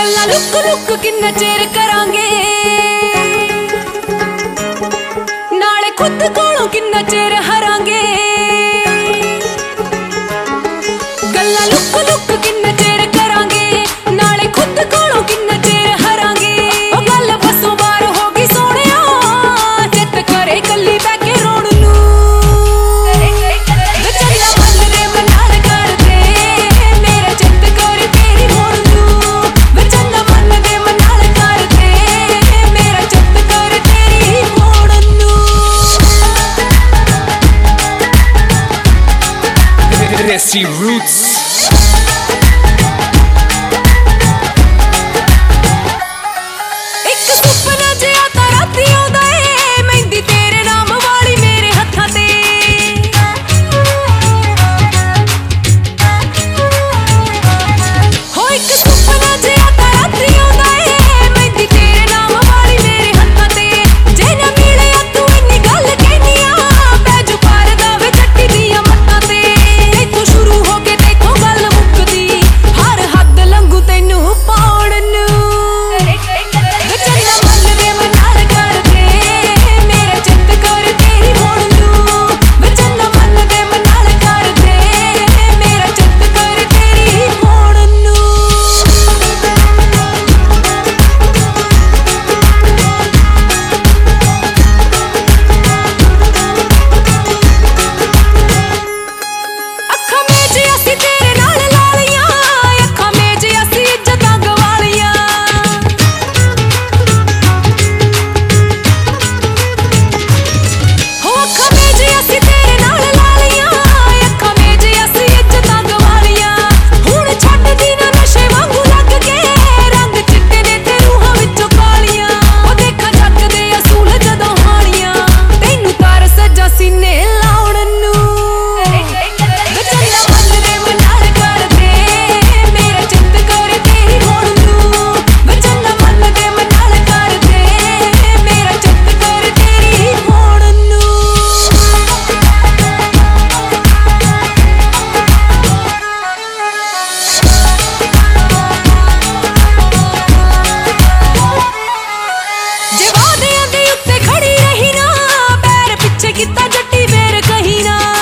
गल्लां look look किन्ना chair करांगे, नाले खुद कोलों किन्ना चेर हरांगे। गल्लां लुक लुक किन्ना चेर करांगे, नाले खुद कोलों किन्ना चेर हरांगे। ओ गल बसों बार हो गई सोहणिया, चित करे कल्ली बैठ के रोण नूं। चन्ना मन दे मनाल कर दे, मेरा चित करे तेरी होण नूं। चन्ना मन दे मनाल कर दे, मेरा चित करे तेरी होण नूं। Desi Roots. एक सुपना जिहा तां रातीं आउंदा ए, मेहंदी तेरे नाम वाली मेरे हत्थां ते। हो एक सुपना जिहा तां रातीं आउंदा ए, मेहंदी तेरे नाम वाली मेरे हत्थां ते। जे ना मिलिया तूं इन्नी गल कहनिया, बैजू पारदा वे जट्टी दियां मत्तां ते। इत्थों शुरू हो के तेथों गल मुकदी, हर हद लंघू तैनूं पाउण नूं। चन्ना मन दे मनाल कर दे, मेरा चित करे तेरी होण नूं। चन्ना मन दे मनाल कर दे, मेरा चित करे तेरी होण नूं। ਅੱਖਾਂ ਮੇਂ ਜੇ ਅਸੀਂ ਤੇਰੇ ਨਾਲ ਲਾ ਲਈਆਂ, ਅੱਖਾਂ ਮੇਂ ਜੇ ਅਸੀਂ ਇੱਜ਼ਤਾਂ ਗਵਾ ਲਈਆਂ। ਹੋ ਅੱਖਾਂ ਮੇਂ ਜੇ ਅਸੀਂ ਤੇਰੇ ਨਾਲ ਲਾ ਲਈਆਂ, ਅੱਖਾਂ ਮੇਂ ਜੇ ਅਸੀਂ ਇੱਜ਼ਤਾਂ ਗਵਾ ਲਈਆਂ। ਹੁਣ ਛੱਡਦੀ ਨਾ ਨਸ਼ੇ ਵਾਂਗੂ ਲੱਗ ਕੇ, ਰੰਗ ਚਿੱਟੇ ਨੇ ਤੇ ਰੂਹਾਂ ਵਿੱਚੋਂ ਕਾਲੀਆਂ। ਉਹ ਦੇਖਾਂ ਜੱਗ ਦੇ ਅਸੂਲ ਜਦੋਂ ਹਾਣੀਆਂ, ਤੈਨੂੰ ਤਰਸ ਜਾ ਸੀਨੇ ਲਾਉਣ ਨੂੰ। ਚੰਨਾ मन दे मनाल कर दे, मेरा चित करे तेरी होण नूं। चन्ना मन दे मनाल कर दे, मेरा चित करे तेरी होण नूं। जे वादियां दे उत्ते खड़ी रही ना, पैर पिछे कीता जट्टी वेर कहीं ना।